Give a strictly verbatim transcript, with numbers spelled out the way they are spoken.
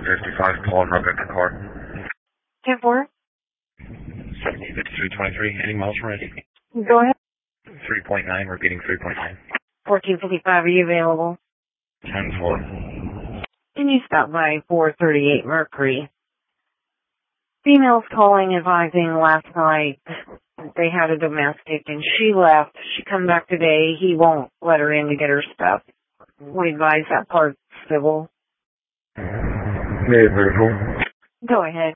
fifty-five, pulling Rebecca car. ten four. seventy, fifty-three, twenty-three, any miles from it? Go ahead. three point nine, repeating three point nine. fourteen fifty-five, are you available? ten four. Can you stop by four thirty-eight Mercury? Female's calling advising last night they had a domestic and she left. She come back today. He won't let her in to get her stuff. We advise that part civil. Yeah, Go ahead.